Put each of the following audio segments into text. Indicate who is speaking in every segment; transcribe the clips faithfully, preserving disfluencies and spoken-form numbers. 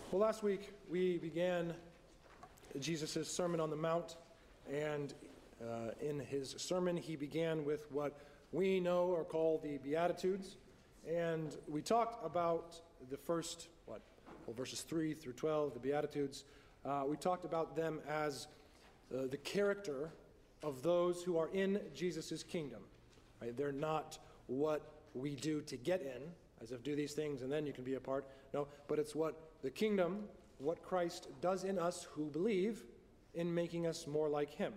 Speaker 1: Well, last week we began Jesus' Sermon on the Mount, and uh, in his sermon he began with what we know are called the Beatitudes, and we talked about the first, what, well, verses three through twelve, the Beatitudes. Uh, we talked about them as uh, the character of those who are in Jesus' kingdom. Right? They're not what we do to get in, as if do these things and then you can be a part. No, but it's what the kingdom, what Christ does in us who believe, in making us more like him.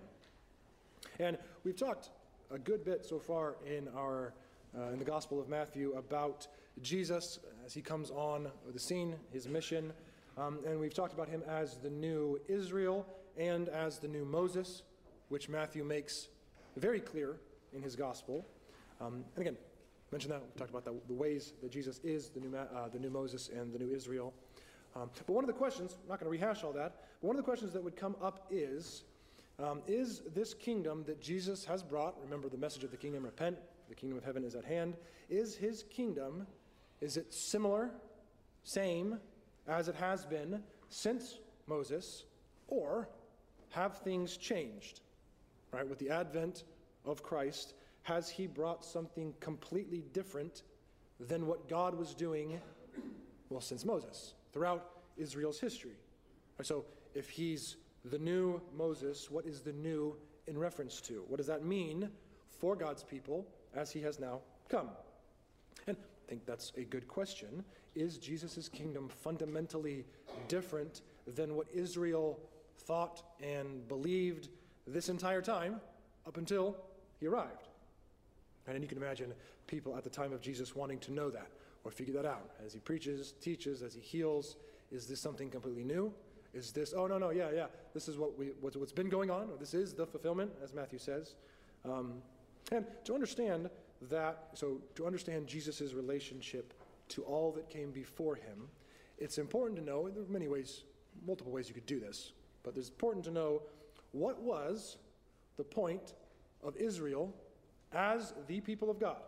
Speaker 1: And we've talked a good bit so far in our uh, in the Gospel of Matthew about Jesus as he comes on the scene, his mission, um, and we've talked about him as the new Israel and as the new Moses, which Matthew makes very clear in his Gospel. Um, and again, mentioned that we talked about the, the ways that Jesus is the new uh, the new Moses and the new Israel. Um, but one of the questions, I'm not going to rehash all that, but one of the questions that would come up is, um, is this kingdom that Jesus has brought, remember the message of the kingdom, repent, the kingdom of heaven is at hand, is his kingdom, is it similar, same, as it has been since Moses, or have things changed? Right, with the advent of Christ, has he brought something completely different than what God was doing, well, since Moses, throughout Israel's history? So if he's the new Moses, what is the new in reference to? What does that mean for God's people as he has now come? And I think that's a good question. Is Jesus' kingdom fundamentally different than what Israel thought and believed this entire time up until he arrived? And you can imagine people at the time of Jesus wanting to know that or figure that out. As he preaches, teaches, as he heals, is this something completely new? Is this, oh, no, no, yeah, yeah, this is what we, what, what's been going on, or this is the fulfillment, as Matthew says. Um, and to understand that, so to understand Jesus' relationship to all that came before him, it's important to know, there are many ways, multiple ways you could do this, but it's important to know what was the point of Israel as the people of God.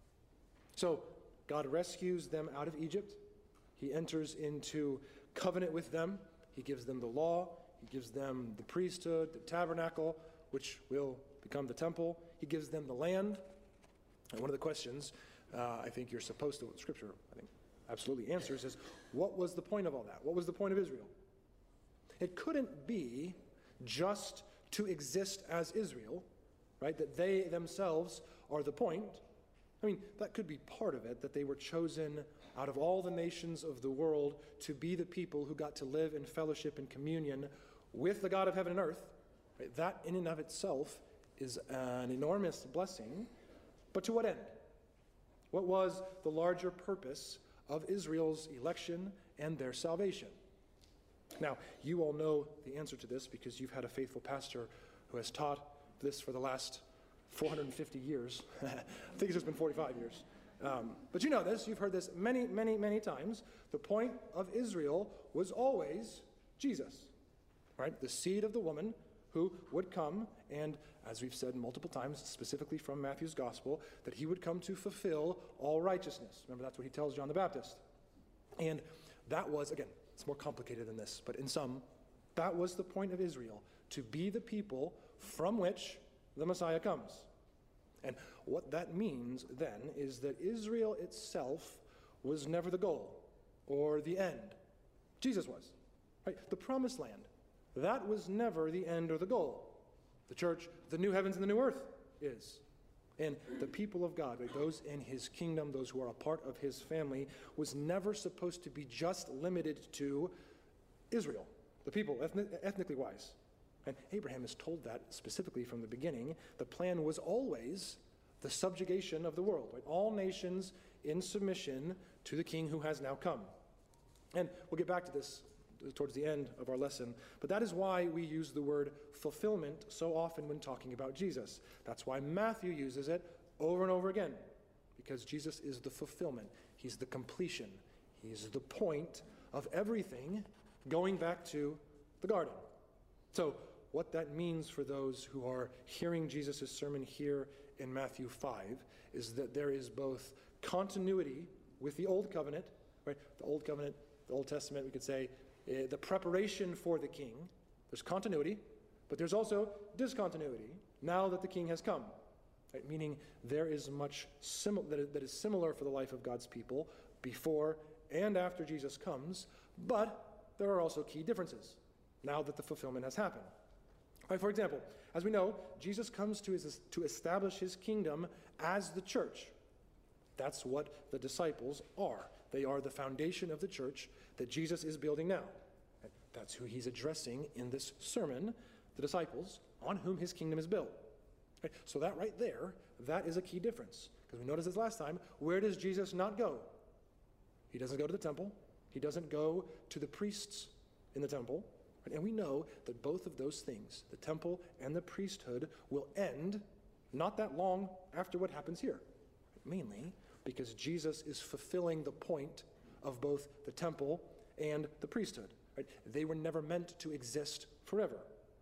Speaker 1: So God rescues them out of Egypt. He enters into covenant with them. He gives them the law. He gives them the priesthood, the tabernacle, which will become the temple. He gives them the land. And one of the questions uh, I think you're supposed to, Scripture, I think, absolutely answers is, what was the point of all that? What was the point of Israel? It couldn't be just to exist as Israel, right? That they themselves are the point. I mean, that could be part of it, that they were chosen out of all the nations of the world to be the people who got to live in fellowship and communion with the God of heaven and earth. Right? That in and of itself is an enormous blessing. But to what end? What was the larger purpose of Israel's election and their salvation? Now, you all know the answer to this because you've had a faithful pastor who has taught this for the last four hundred fifty years. I think it's just been forty-five years. Um, but you know this. You've heard this many, many, many times. The point of Israel was always Jesus, right? The seed of the woman who would come, and as we've said multiple times, specifically from Matthew's gospel, that he would come to fulfill all righteousness. Remember, that's what he tells John the Baptist. And that was, again, it's more complicated than this, but in sum, that was the point of Israel, to be the people from which the Messiah comes. And what that means then is that Israel itself was never the goal or the end. Jesus was. Right? The promised land, that was never the end or the goal. The church, the new heavens and the new earth is. And the people of God, right, those in his kingdom, those who are a part of his family, was never supposed to be just limited to Israel, the people, ethnic, ethnically wise. And Abraham is told that specifically from the beginning. The plan was always the subjugation of the world, right? All nations in submission to the king who has now come. And we'll get back to this towards the end of our lesson, but that is why we use the word fulfillment so often when talking about Jesus. That's why Matthew uses it over and over again, because Jesus is the fulfillment. He's the completion. He's the point of everything going back to the garden. So what that means for those who are hearing Jesus' sermon here in Matthew five is that there is both continuity with the Old Covenant, right? The Old Covenant, the Old Testament, we could say, uh, the preparation for the king. There's continuity, but there's also discontinuity now that the king has come. Right? Meaning there is much sim- that, is, that is similar for the life of God's people before and after Jesus comes, but there are also key differences now that the fulfillment has happened. Right, for example, as we know, Jesus comes to, his, to establish his kingdom as the church. That's what the disciples are. They are the foundation of the church that Jesus is building now. And that's who he's addressing in this sermon, the disciples on whom his kingdom is built. Right, so that right there, that is a key difference. Because we noticed this last time, where does Jesus not go? He doesn't go to the temple. He doesn't go to the priests in the temple. And we know that both of those things, the temple and the priesthood, will end not that long after what happens here. Mainly because Jesus is fulfilling the point of both the temple and the priesthood. Right? They were never meant to exist forever.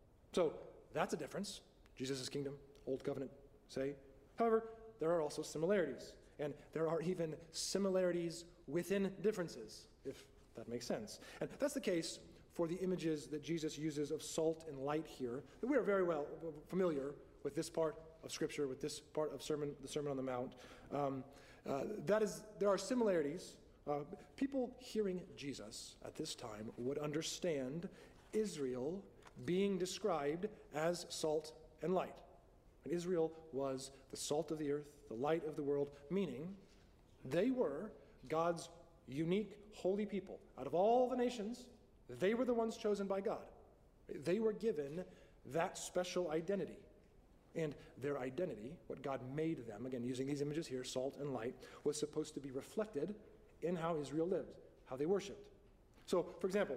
Speaker 1: So that's a difference. Jesus' kingdom, Old Covenant, say. However, there are also similarities. And there are even similarities within differences, if that makes sense. And that's the case for the images that Jesus uses of salt and light here. We are very well familiar with this part of Scripture, with this part of sermon, the Sermon on the Mount. Um, uh, that is, there are similarities. Uh, people hearing Jesus at this time would understand Israel being described as salt and light. And Israel was the salt of the earth, the light of the world, meaning they were God's unique, holy people. Out of all the nations, they were the ones chosen by God. They were given that special identity. And their identity, what God made them, again, using these images here, salt and light, was supposed to be reflected in how Israel lived, how they worshiped. So, for example,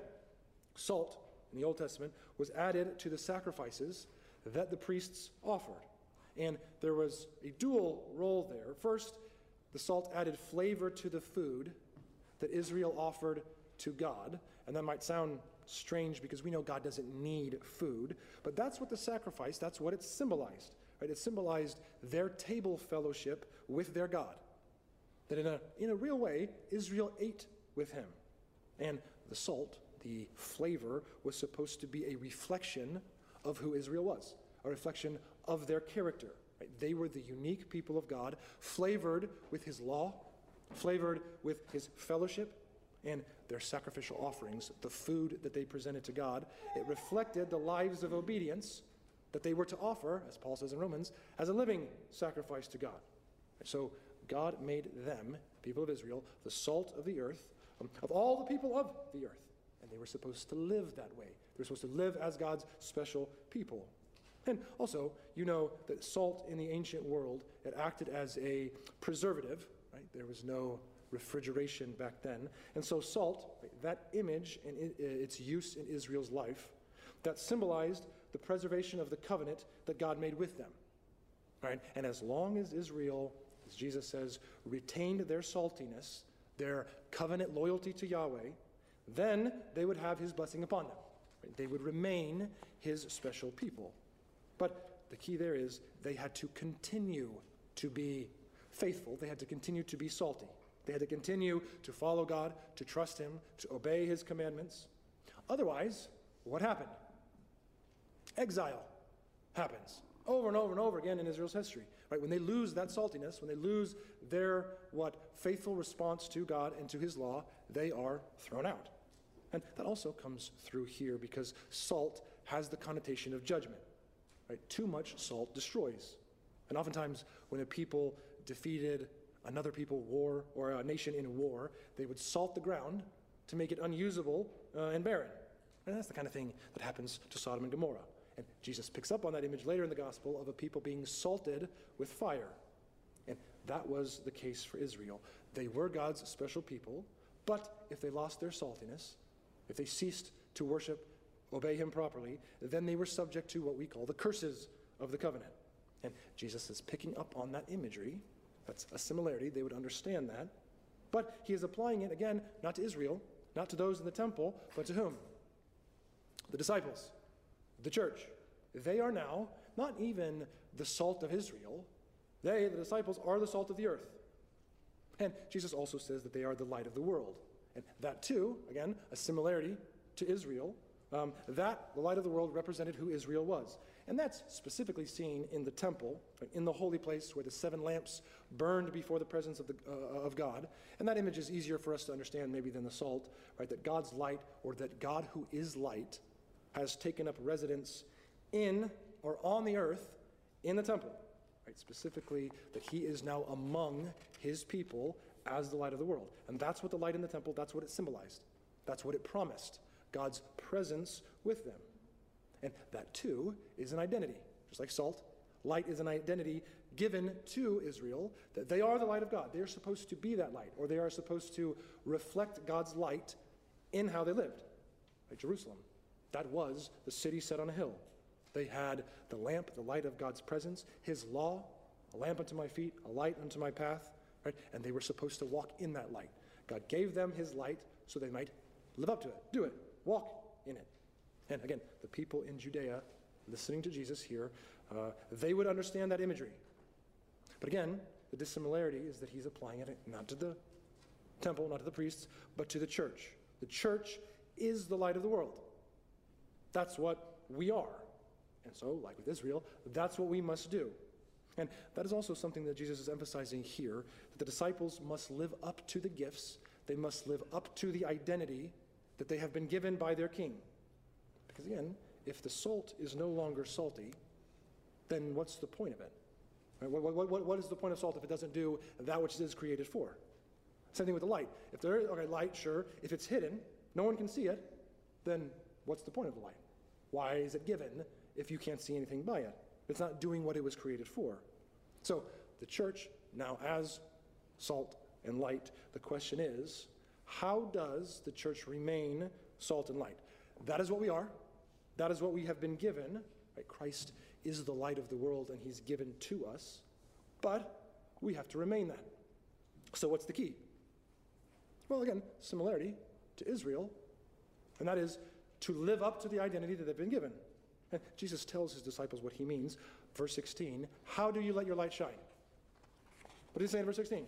Speaker 1: salt in the Old Testament was added to the sacrifices that the priests offered. And there was a dual role there. First, the salt added flavor to the food that Israel offered to God. And that might sound strange because we know God doesn't need food. But that's what the sacrifice, that's what it symbolized. Right? It symbolized their table fellowship with their God. That in a, in a real way, Israel ate with him. And the salt, the flavor, was supposed to be a reflection of who Israel was, a reflection of their character. Right? They were the unique people of God, flavored with his law, flavored with his fellowship, and their sacrificial offerings, the food that they presented to God. It reflected the lives of obedience that they were to offer, as Paul says in Romans, as a living sacrifice to God. So God made them, people of Israel, the salt of the earth, um, of all the people of the earth. And they were supposed to live that way. They were supposed to live as God's special people. And also, you know that salt in the ancient world, it acted as a preservative, right? There was no refrigeration back then. And so salt, right, that image and it, its use in Israel's life, that symbolized the preservation of the covenant that God made with them. Right? And as long as Israel, as Jesus says, retained their saltiness, their covenant loyalty to Yahweh, then they would have his blessing upon them. Right? They would remain his special people. But the key there is they had to continue to be faithful. They had to continue to be salty. They had to continue to follow God, to trust him, to obey his commandments. Otherwise, what happened? Exile happens over and over and over again in Israel's history. Right? When they lose that saltiness, when they lose their what faithful response to God and to his law, they are thrown out. And that also comes through here because salt has the connotation of judgment. Right? Too much salt destroys. And oftentimes when a people defeated another people war or a nation in war, they would salt the ground to make it unusable uh, and barren. And that's the kind of thing that happens to Sodom and Gomorrah. And Jesus picks up on that image later in the gospel of a people being salted with fire. And that was the case for Israel. They were God's special people, but if they lost their saltiness, if they ceased to worship, obey him properly, then they were subject to what we call the curses of the covenant. And Jesus is picking up on that imagery. That's a similarity. They would understand that. But he is applying it, again, not to Israel, not to those in the temple, but to whom? The disciples, the church. They are now not even the salt of Israel. They, the disciples, are the salt of the earth. And Jesus also says that they are the light of the world. And that too, again, a similarity to Israel, um, that, the light of the world, represented who Israel was. And that's specifically seen in the temple, right, in the holy place where the seven lamps burned before the presence of, the, uh, of God. And that image is easier for us to understand maybe than the salt, right, that God's light, or that God who is light, has taken up residence in or on the earth in the temple. Right, specifically that he is now among his people as the light of the world. And that's what the light in the temple, that's what it symbolized. That's what it promised, God's presence with them. And that too is an identity. Just like salt, light is an identity given to Israel, that they are the light of God. They are supposed to be that light, or they are supposed to reflect God's light in how they lived. Like Jerusalem, that was the city set on a hill. They had the lamp, the light of God's presence, his law, a lamp unto my feet, a light unto my path, right? And they were supposed to walk in that light. God gave them his light so they might live up to it, do it, walk in it. And again, the people in Judea listening to Jesus here, uh, they would understand that imagery. But again, the dissimilarity is that he's applying it not to the temple, not to the priests, but to the church. The church is the light of the world. That's what we are. And so, like with Israel, that's what we must do. And that is also something that Jesus is emphasizing here, that the disciples must live up to the gifts. They must live up to the identity that they have been given by their king. Because again, if the salt is no longer salty, then what's the point of it? Right? What, what, what, what is the point of salt if it doesn't do that which it is created for? Same thing with the light. If there is, okay, light, sure, if it's hidden, no one can see it, then what's the point of the light? Why is it given if you can't see anything by it? It's not doing what it was created for. So the church, now as salt and light, the question is, how does the church remain salt and light? That is what we are. That is what we have been given. Right? Christ is the light of the world, and he's given to us. But we have to remain that. So what's the key? Well, again, similarity to Israel, and that is to live up to the identity that they've been given. And Jesus tells his disciples what he means. Verse sixteen, how do you let your light shine? What does he say in verse sixteen?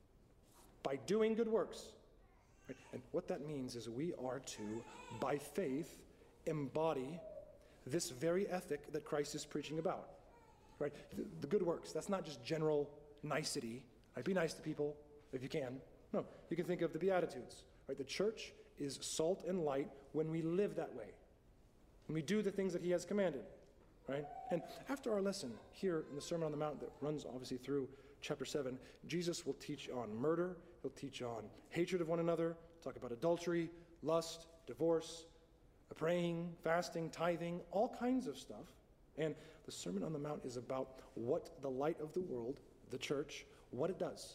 Speaker 1: By doing good works. Right? And what that means is we are to, by faith, embody this very ethic that Christ is preaching about. Right? The, the good works, that's not just general nicety. Right? Be nice to people if you can. No, you can think of the Beatitudes. Right? The church is salt and light when we live that way. When we do the things that he has commanded. Right? And after our lesson here in the Sermon on the Mount that runs obviously through chapter seven, Jesus will teach on murder, he'll teach on hatred of one another, talk about adultery, lust, divorce, praying, fasting, tithing, all kinds of stuff. And the Sermon on the Mount is about what the light of the world, the church, what it does.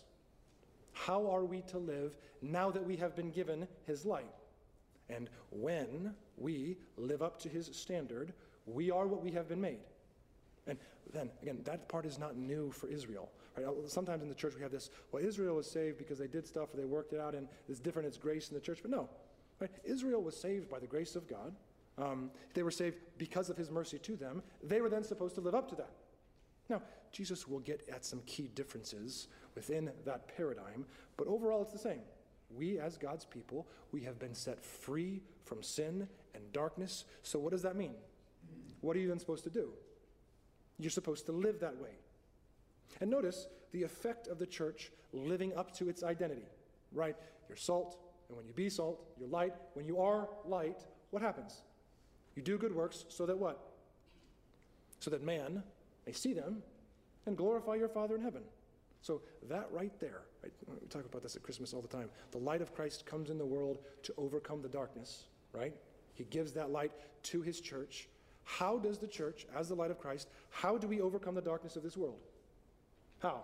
Speaker 1: How are we to live now that we have been given his light? And when we live up to his standard, we are what we have been made. And then, again, that part is not new for Israel. Right? Sometimes in the church we have this, well, Israel was saved because they did stuff or they worked it out and it's different, it's grace in the church. But no, right? Israel was saved by the grace of God. Um, they were saved because of his mercy to them. They were then supposed to live up to that. Now, Jesus will get at some key differences within that paradigm, but overall it's the same. We, as God's people, we have been set free from sin and darkness. So what does that mean? What are you then supposed to do? You're supposed to live that way. And notice the effect of the church living up to its identity, right? You're salt, and when you be salt, you're light. When you are light, what happens? You do good works so that what? So that man may see them and glorify your Father in heaven. So that right there, right? We talk about this at Christmas all the time. The light of Christ comes in the world to overcome the darkness, right? He gives that light to his church. How does the church, as the light of Christ, how do we overcome the darkness of this world? How?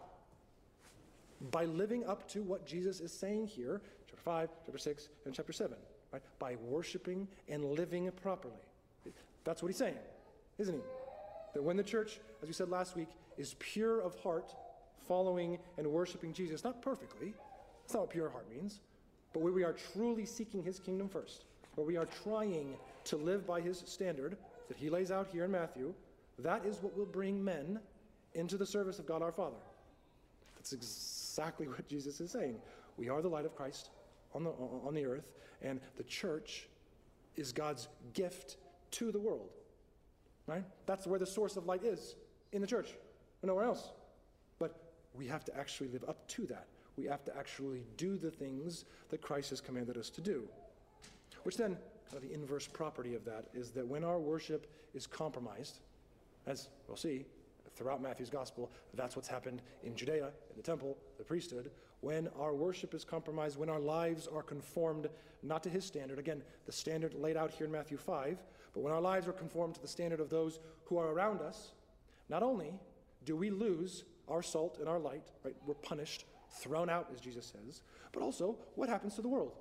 Speaker 1: By living up to what Jesus is saying here, chapter five, chapter six, and chapter seven, right? By worshiping and living properly. That's what he's saying, isn't he? That when the church, as we said last week, is pure of heart, following and worshiping Jesus, not perfectly, that's not what pure heart means, but where we are truly seeking his kingdom first, where we are trying to live by his standard that he lays out here in Matthew, that is what will bring men into the service of God our Father. That's exactly what Jesus is saying. We are the light of Christ on the, on the earth, and the church is God's gift to the world, right? That's where the source of light is, in the church, and nowhere else. But we have to actually live up to that. We have to actually do the things that Christ has commanded us to do. Which then, kind of the inverse property of that is that when our worship is compromised, as we'll see throughout Matthew's gospel, that's what's happened in Judea, in the temple, the priesthood. When our worship is compromised, when our lives are conformed not to his standard, again, the standard laid out here in Matthew five, but when our lives are conformed to the standard of those who are around us, not only do we lose our salt and our light, right? We're punished, thrown out, as Jesus says, but also what happens to the world?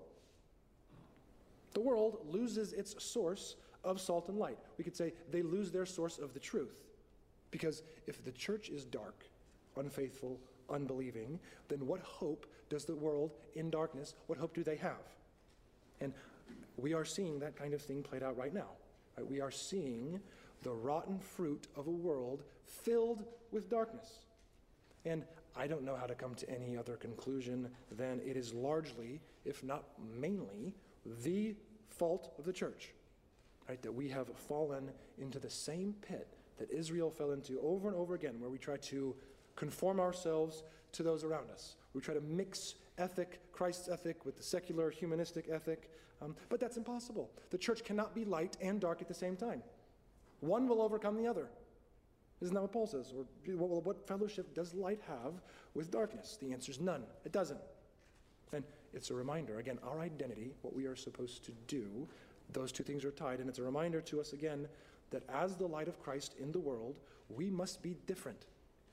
Speaker 1: The world loses its source of salt and light. We could say they lose their source of the truth. Because if the church is dark, unfaithful, unbelieving, then what hope does the world in darkness, what hope do they have? And we are seeing that kind of thing played out right now. Right? We are seeing the rotten fruit of a world filled with darkness. And I don't know how to come to any other conclusion than it is largely, if not mainly, the fault of the church, right? That we have fallen into the same pit that Israel fell into over and over again, where we try to conform ourselves to those around us. We try to mix ethic, Christ's ethic, with the secular humanistic ethic, um, but that's impossible. The church cannot be light and dark at the same time. One will overcome the other. Isn't that what Paul says? Or what, what fellowship does light have with darkness? The answer is none. It doesn't. And it's a reminder, again, our identity, what we are supposed to do, those two things are tied, and it's a reminder to us again that as the light of Christ in the world, we must be different.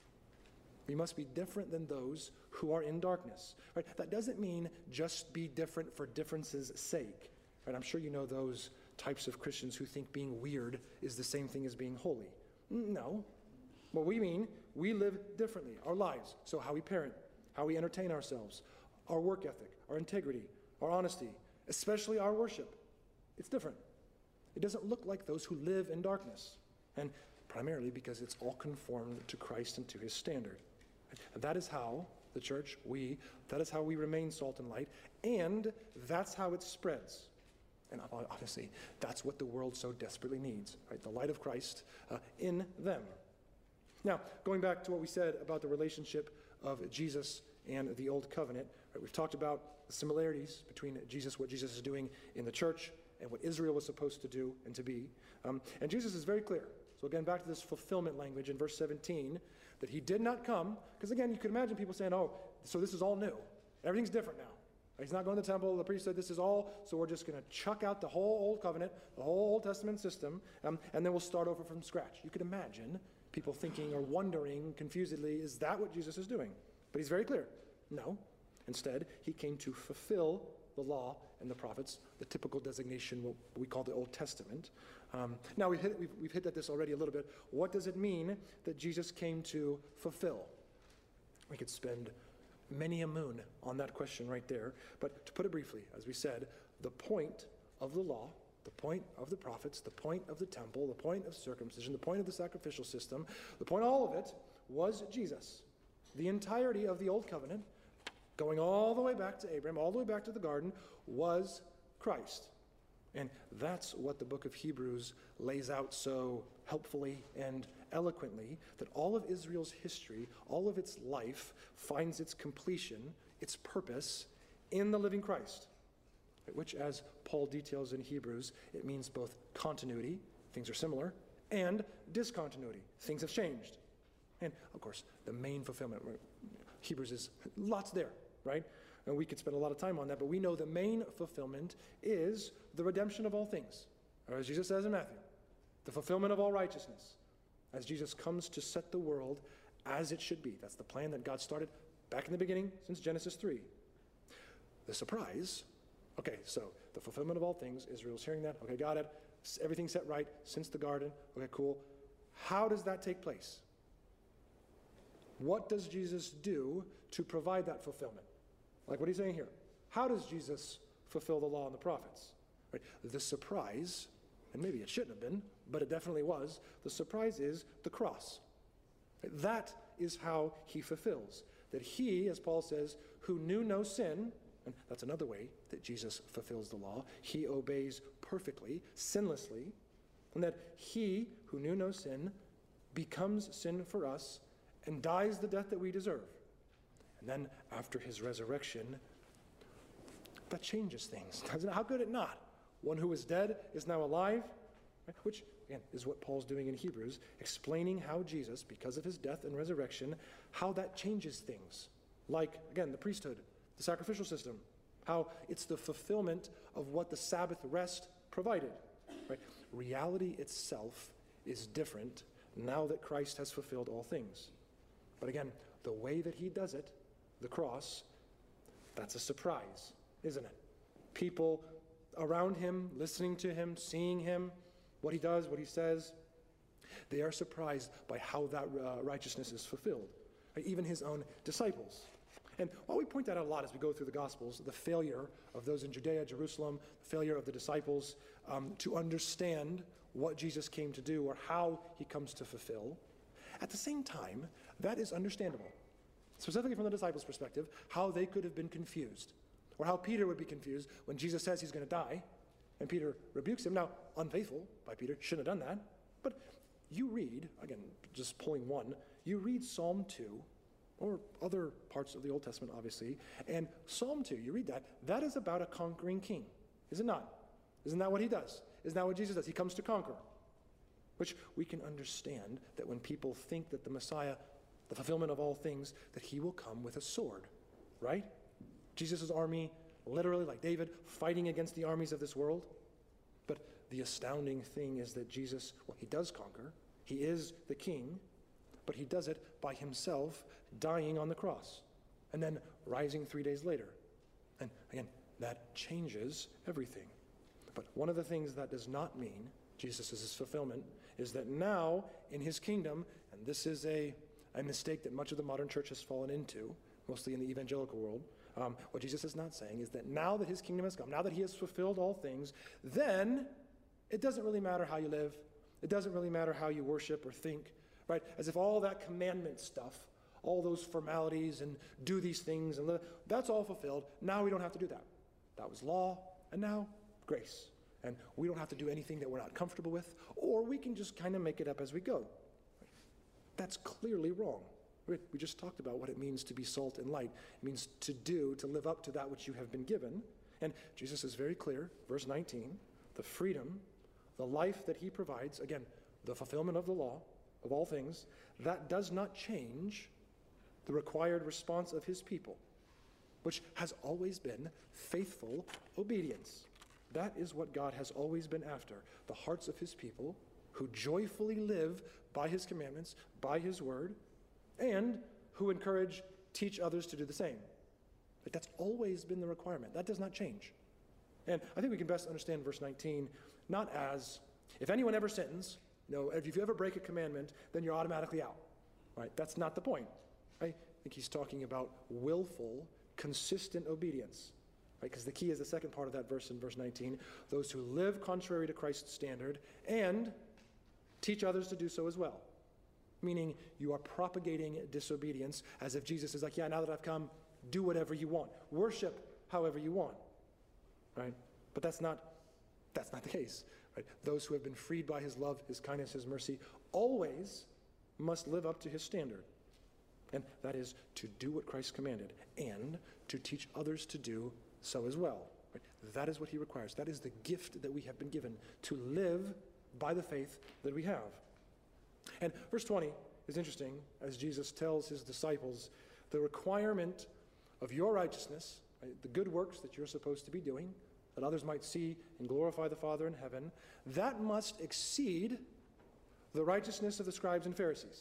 Speaker 1: We must be different than those who are in darkness. Right? That doesn't mean just be different for difference's sake. Right? I'm sure you know those types of Christians who think being weird is the same thing as being holy. No. What we mean, we live differently, our lives. So how we parent, how we entertain ourselves, our work ethic, our integrity, our honesty, especially our worship. It's different. It doesn't look like those who live in darkness. And primarily because it's all conformed to Christ and to his standard. And that is how the church, we, that is how we remain salt and light, and that's how it spreads. And honestly, that's what the world so desperately needs, right? The light of Christ uh, in them. Now, going back to what we said about the relationship of Jesus and the Old Covenant, right? We've talked about the similarities between Jesus, what Jesus is doing in the church, and what Israel was supposed to do and to be. Um, and Jesus is very clear. So again, back to this fulfillment language in verse seventeen, that he did not come, because again, you can imagine people saying, oh, so this is all new. Everything's different now. He's not going to the temple. The priest said this is all, so we're just going to chuck out the whole Old Covenant, the whole Old Testament system, um, and then we'll start over from scratch. You could imagine people thinking or wondering confusedly, is that what Jesus is doing? But he's very clear. No. Instead, he came to fulfill the law and the prophets, the typical designation, what we call the Old Testament. Um, now, we've hit, we've, we've hit at this already a little bit. What does it mean that Jesus came to fulfill? We could spend many a moon on that question right there. But to put it briefly, as we said, the point of the law, the point of the prophets, the point of the temple, the point of circumcision, the point of the sacrificial system, the point of all of it was Jesus. The entirety of the Old Covenant, going all the way back to Abraham, all the way back to the garden, was Christ. And that's what the book of Hebrews lays out so helpfully and eloquently, that all of Israel's history, all of its life, finds its completion, its purpose, in the living Christ, which, as Paul details in Hebrews, it means both continuity, things are similar, and discontinuity, things have changed. And, of course, the main fulfillment, Hebrews is lots there, right? And we could spend a lot of time on that, but we know the main fulfillment is the redemption of all things. Or as Jesus says in Matthew, the fulfillment of all righteousness, as Jesus comes to set the world as it should be. That's the plan that God started back in the beginning since Genesis three. The surprise, okay, so the fulfillment of all things, Israel's hearing that, okay, got it, everything's set right since the garden, okay, cool. How does that take place? What does Jesus do to provide that fulfillment? Like what he's saying here. How does Jesus fulfill the law and the prophets? Right? The surprise, and maybe it shouldn't have been, but it definitely was, the surprise is the cross. Right? That is how he fulfills. That he, as Paul says, who knew no sin, And that's another way that Jesus fulfills the law. He obeys perfectly, sinlessly, and that he, who knew no sin, becomes sin for us and dies the death that we deserve. And then after his resurrection, that changes things, doesn't it? How could it not? One who was dead is now alive, right? Which, again, is what Paul's doing in Hebrews, explaining how Jesus, because of his death and resurrection, how that changes things. Like, again, the priesthood, the sacrificial system, how it's the fulfillment of what the Sabbath rest provided. Right? Reality itself is different now that Christ has fulfilled all things. But again, the way that he does it, the cross, that's a surprise, isn't it? People around him, listening to him, seeing him, what he does, what he says, they are surprised by how that uh, righteousness is fulfilled. Right? Even his own disciples. And while we point that out a lot as we go through the Gospels, the failure of those in Judea, Jerusalem, the failure of the disciples um, to understand what Jesus came to do or how he comes to fulfill, at the same time, that is understandable. Specifically from the disciples' perspective, how they could have been confused, or how Peter would be confused when Jesus says he's going to die, and Peter rebukes him. Now, unfaithful by Peter, shouldn't have done that, but you read, again, just pulling one, you read Psalm two, or other parts of the Old Testament, obviously. And Psalm two, you read that, that is about a conquering king, is it not? Isn't that what he does? Isn't that what Jesus does? He comes to conquer. Which we can understand that when people think that the Messiah, the fulfillment of all things, that he will come with a sword, right? Jesus' army, literally like David, fighting against the armies of this world. But the astounding thing is that Jesus, well, he does conquer. He is the king, but he does it by himself dying on the cross and then rising three days later. And again, that changes everything. But one of the things that does not mean Jesus' fulfillment is that now in his kingdom, and this is a, a mistake that much of the modern church has fallen into, mostly in the evangelical world, um, what Jesus is not saying is that now that his kingdom has come, now that he has fulfilled all things, then it doesn't really matter how you live. It doesn't really matter how you worship or think, right? As if all that commandment stuff, all those formalities and do these things, and that's all fulfilled. Now we don't have to do that. That was law, and now grace. And we don't have to do anything that we're not comfortable with, or we can just kind of make it up as we go. That's clearly wrong. We just talked about what it means to be salt and light. It means to do, to live up to that which you have been given. And Jesus is very clear, verse nineteen, the freedom, the life that he provides, again, the fulfillment of the law, of all things, that does not change the required response of his people, which has always been faithful obedience. That is what God has always been after, the hearts of his people who joyfully live by his commandments, by his word, and who encourage, teach others to do the same. But that's always been the requirement. That does not change. And I think we can best understand verse nineteen not as, if anyone ever sins, you know, if you ever break a commandment, then you're automatically out. Right? That's not the point. I think he's talking about willful, consistent obedience. Right? Because the key is the second part of that verse in verse nineteen, those who live contrary to Christ's standard and teach others to do so as well. Meaning you are propagating disobedience as if Jesus is like, yeah, now that I've come, do whatever you want. Worship however you want. Right? But that's not that's not the case. Right? Those who have been freed by his love, his kindness, his mercy, always must live up to his standard. And that is to do what Christ commanded and to teach others to do so as well. Right? That is what he requires. That is the gift that we have been given, to live by the faith that we have. And verse twenty is interesting as Jesus tells his disciples the requirement of your righteousness, right, the good works that you're supposed to be doing, that others might see and glorify the Father in heaven, that must exceed the righteousness of the scribes and Pharisees.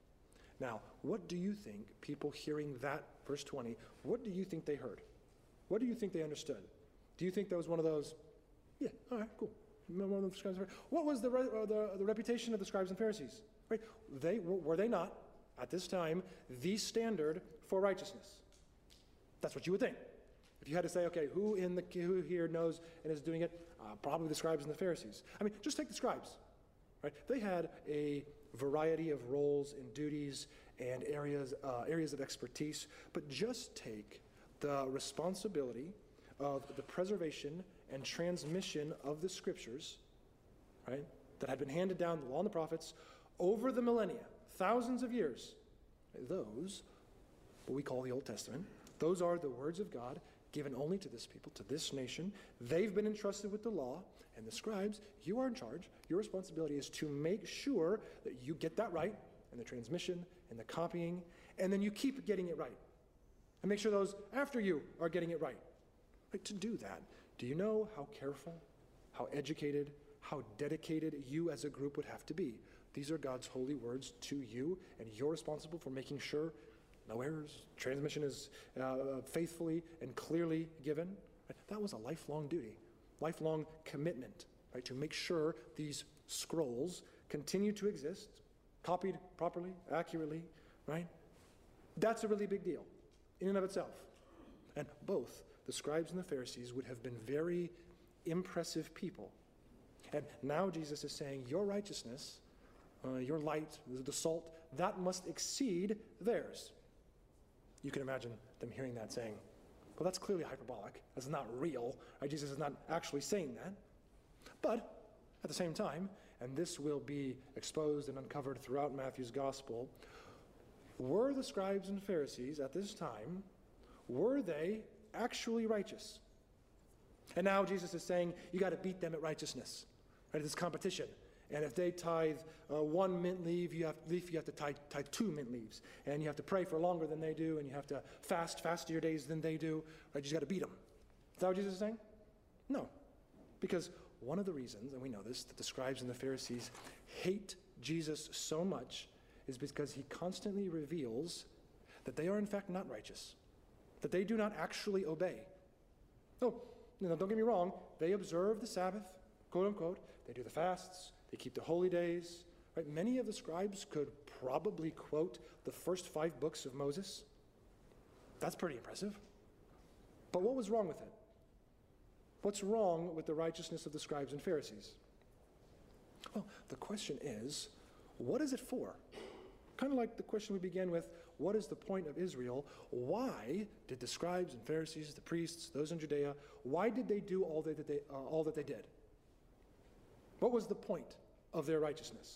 Speaker 1: Now, what do you think people hearing that, verse twenty, what do you think they heard? What do you think they understood? Do you think that was one of those, yeah, all right, cool. One of the scribes and Pharisees. What was the, uh, the, the reputation of the scribes and Pharisees? Right? They, were they not, at this time, the standard for righteousness? That's what you would think. If you had to say, okay, who in the who here knows and is doing it? Uh, probably the scribes and the Pharisees. I mean, just take the scribes. Right? They had a variety of roles and duties and areas uh, areas of expertise, but just take the responsibility of the preservation and transmission of the scriptures, right, that had been handed down, the law and the prophets, over the millennia, thousands of years. Those, what we call the Old Testament, those are the words of God given only to this people, to this nation. They've been entrusted with the law, and the scribes, you are in charge. Your responsibility is to make sure that you get that right, and the transmission, and the copying, and then you keep getting it right. And make sure those after you are getting it right. Like, to do that, do you know how careful, how educated, how dedicated you as a group would have to be? These are God's holy words to you, and you're responsible for making sure no errors, transmission is uh, faithfully and clearly given. Right? That was a lifelong duty, lifelong commitment, right, to make sure these scrolls continue to exist, copied properly, accurately, right? That's a really big deal in and of itself. And both the scribes and the Pharisees would have been very impressive people. And now Jesus is saying, your righteousness, uh, your light, the salt, that must exceed theirs. You can imagine them hearing that saying, well, that's clearly hyperbolic. That's not real. Right? Jesus is not actually saying that. But at the same time, and this will be exposed and uncovered throughout Matthew's gospel, were the scribes and Pharisees at this time, were they actually righteous? And now Jesus is saying, you got to beat them at righteousness. Right? It's competition. And if they tithe uh, one mint leaf, you have leaf, you have to tithe, tithe two mint leaves. And you have to pray for longer than they do, and you have to fast faster days than they do. Right? You just got to beat them. Is that what Jesus is saying? No. Because one of the reasons, and we know this, that the scribes and the Pharisees hate Jesus so much is because he constantly reveals that they are in fact not righteous, that they do not actually obey. No, you know, don't get me wrong, they observe the Sabbath, quote unquote, they do the fasts, they keep the holy days. Right? Many of the scribes could probably quote the first five books of Moses. That's pretty impressive. But what was wrong with it? What's wrong with the righteousness of the scribes and Pharisees? Well, the question is, what is it for? Kind of like the question we began with, what is the point of Israel? Why did the scribes and Pharisees, the priests, those in Judea, why did they do all that they, uh, all that they did? What was the point of their righteousness?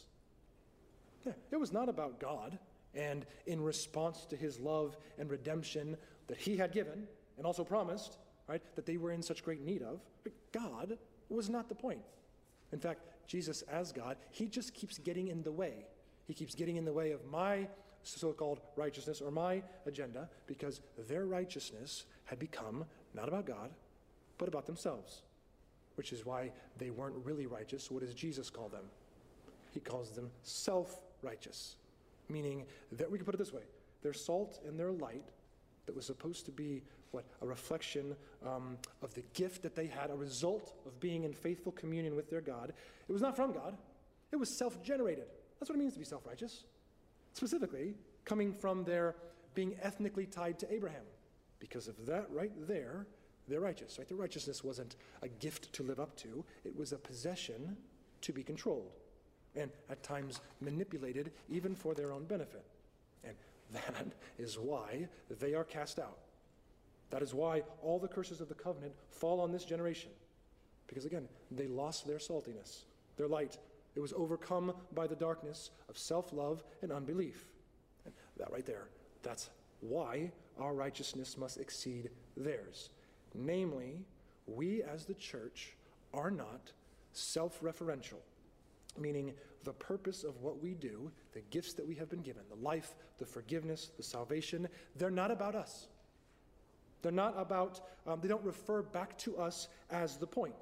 Speaker 1: Yeah, it was not about God, and in response to his love and redemption that he had given and also promised, right, that they were in such great need of. But God was not the point. In fact, Jesus as God, he just keeps getting in the way. He keeps getting in the way of my so-called righteousness or my agenda because their righteousness had become not about God, but about themselves, which is why they weren't really righteous. What does Jesus call them? He calls them self-righteous, meaning that we can put it this way. Their salt and their light that was supposed to be, what, a reflection um, of the gift that they had, a result of being in faithful communion with their God. It was not from God. It was self-generated. That's what it means to be self-righteous. Specifically, coming from their being ethnically tied to Abraham. Because of that right there, they're righteous. Right? Their righteousness wasn't a gift to live up to. It was a possession to be controlled. And at times manipulated even for their own benefit. And that is why they are cast out. That is why all the curses of the covenant fall on this generation. Because again, they lost their saltiness, their light. It was overcome by the darkness of self-love and unbelief. And that right there, that's why our righteousness must exceed theirs. Namely, we as the church are not self-referential, meaning the purpose of what we do, the gifts that we have been given, the life, the forgiveness, the salvation, they're not about us. They're not about, um, they don't refer back to us as the point.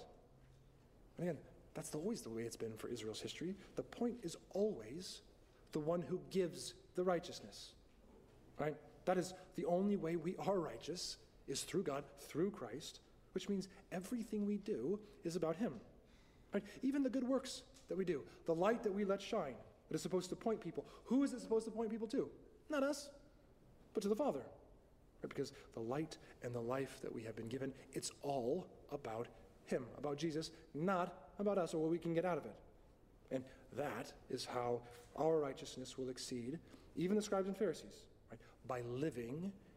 Speaker 1: Again, that's always the way it's been for Israel's history. The point is always the one who gives the righteousness, right? That is the only way we are righteous is through God, through Christ, which means everything we do is about him, right? Even the good works that we do, the light that we let shine, that is supposed to point people. Who is it supposed to point people to? Not us, but to the Father, right? Because the light and the life that we have been given, it's all about him, about Jesus, not about us or what we can get out of it. And that is how our righteousness will exceed even the scribes and Pharisees, right? By living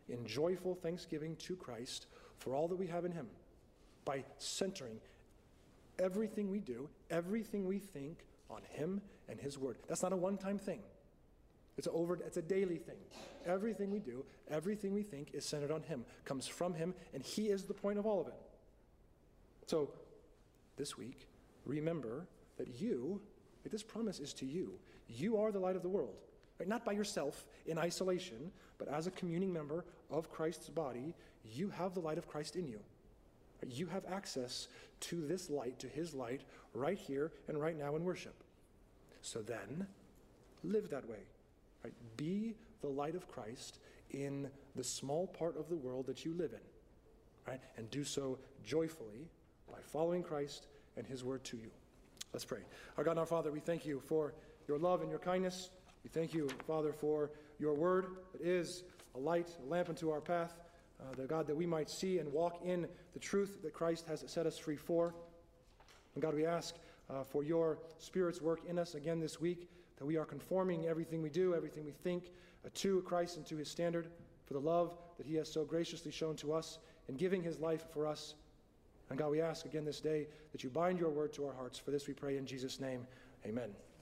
Speaker 1: in joyful thanksgiving to Christ for all that we have in him by centering everything we do, everything we think on him and his word. That's not a one-time thing. It's a over it's a daily thing. Everything we do, everything we think is centered on him, comes from him, and he is the point of all of it. So this week, remember that you, like this promise is to you. You are the light of the world. Right? Not by yourself in isolation, but as a communing member of Christ's body, you have the light of Christ in you. Right? You have access to this light, to his light, right here and right now in worship. So then, live that way. Right? Be the light of Christ in the small part of the world that you live in. Right? And do so joyfully by following Christ and his word to you. Let's pray. Our God and our Father, we thank you for your love and your kindness. We thank you, Father, for your word that is a light, a lamp unto our path. Uh, the God, that we might see and walk in the truth that Christ has set us free for. And God, we ask uh, for your Spirit's work in us again this week, that we are conforming everything we do, everything we think, uh, to Christ and to his standard, for the love that he has so graciously shown to us in giving his life for us. And God, we ask again this day that you bind your word to our hearts. For this we pray in Jesus' name. Amen.